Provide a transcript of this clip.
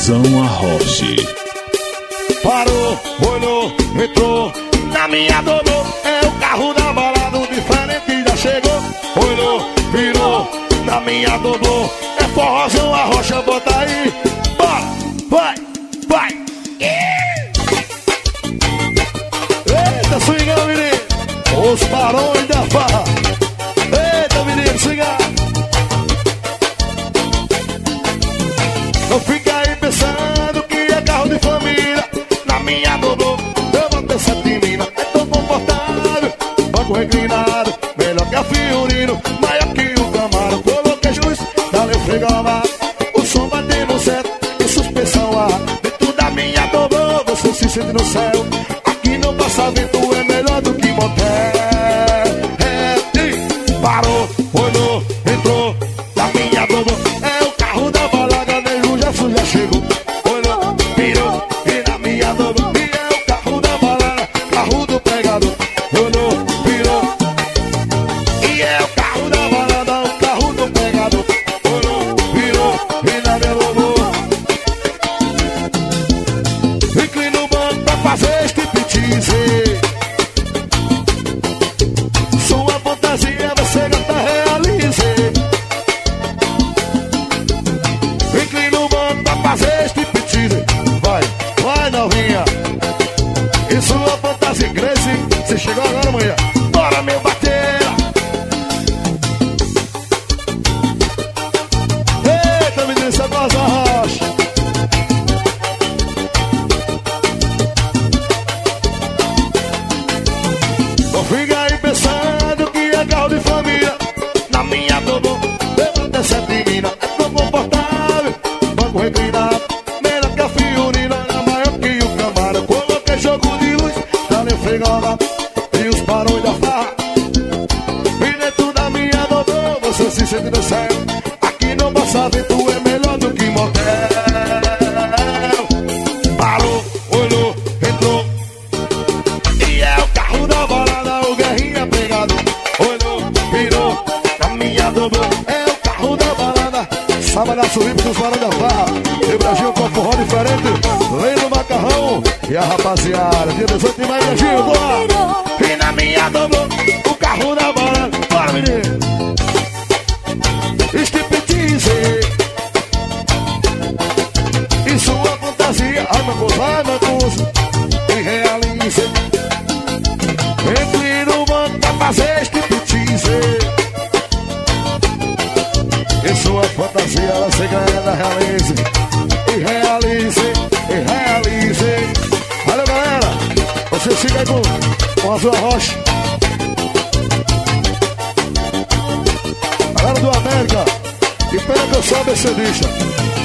Forrozão Arroche. Parou, olhou, entrou na minha dobrou. É o carro da balada, o diferente já chegou. Olhou, virou na minha dobrou. É Forrozão Arrocha, bota aí. Bora, vai, vai. Eita, swingão, menino. Os barões da farra. Eita, menino, swingão. Não fica aí pensando que é carro de família. Na minha dobrou, eu vou ter 7 minas. É tão confortável, banco reclinado, melhor que a Fiorino, maior que o Camaro. Coloquei luz, dá-lhe o fregomado, o som batendo certo e suspensão ar. Dentro da minha dobrou, você se sente no céu. Aqui não passa vento, é melhor do que motel. Parou, olhou, entrou na minha dobrou. É o carro da balada, nem luz, já chegou. Olhou, virou e na minha dobrou. E é o carro da balada, carro do pregador. Olhou, virou e é o carro da balada, o carro do pregador. Olhou, virou e na minha dobrou. Inclina o banco pra fazer striptease. Sua fantasia você gata realize. Inclina o banco pra fazer striptease. Vai, vai novinha. E sua fantasia cresce. Você chegou agora, mulher. Bora, meu bateira. Eita, menino, essa goza rocha. Não fica aí pensando que é carro de família. Na minha dobrou, eu vou ter 7 minas. É tão confortável, banco reclinado, melhor que a Fiorino, era maior que o Camaro. Coloquei jogo de luz, dá-lhe o fregomado e os barões da farra. E dentro da minha dobrou, você se sente no céu. Aqui não passa vento, é melhor do que motel. Parou, olhou, entrou e é o carro da balada, o guerrinha pegado. Olhou, virou na minha dobrou. É o carro da balada, sabadaço limpo dos barões da farra. E Brasil com forró diferente, lei do macarrão. E a rapaziada, dia 18 de maio, Brasil, bora! E na minha dobrou, o carro da balada. Bora, menino! Striptease. E sua fantasia, ai meu curso, e realize. Entre no banco pra fazer striptease. E sua fantasia, ela se ganha, realize. E realize, e realize. Valeu, galera. Você fica aí com a sua rocha. Galera do América, que pena que eu sou ABCdista.